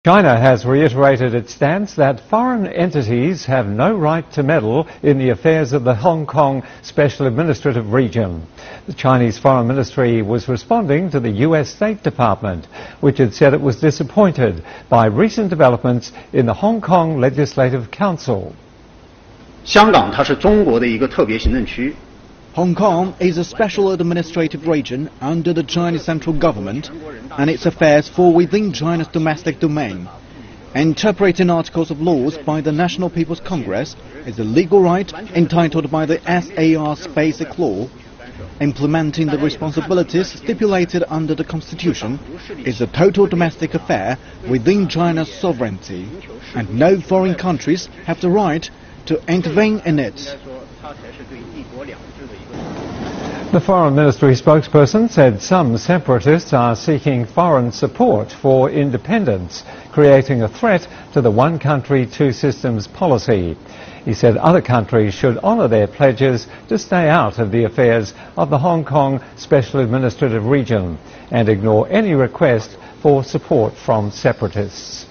China has reiterated its stance that foreign entities have no right to meddle in the affairs of the Hong Kong Special Administrative Region. The Chinese Foreign Ministry was responding to the US State Department, which had said it was disappointed by recent developments in the Hong Kong Legislative Council. 香港它是中国的一个特别行政区。 Hong Kong is a special administrative region under the Chinese central government, and its affairs fall within China's domestic domain. Interpreting articles of laws by the National People's Congress is a legal right entitled by the SAR's Basic Law. Implementing the responsibilities stipulated under the Constitution is a total domestic affair within China's sovereignty, and no foreign countries have the right to intervene in it. The Foreign Ministry spokesperson said some separatists are seeking foreign support for independence, creating a threat to the one country, two systems policy. He said other countries should honour their pledges to stay out of the affairs of the Hong Kong Special Administrative Region and ignore any request for support from separatists.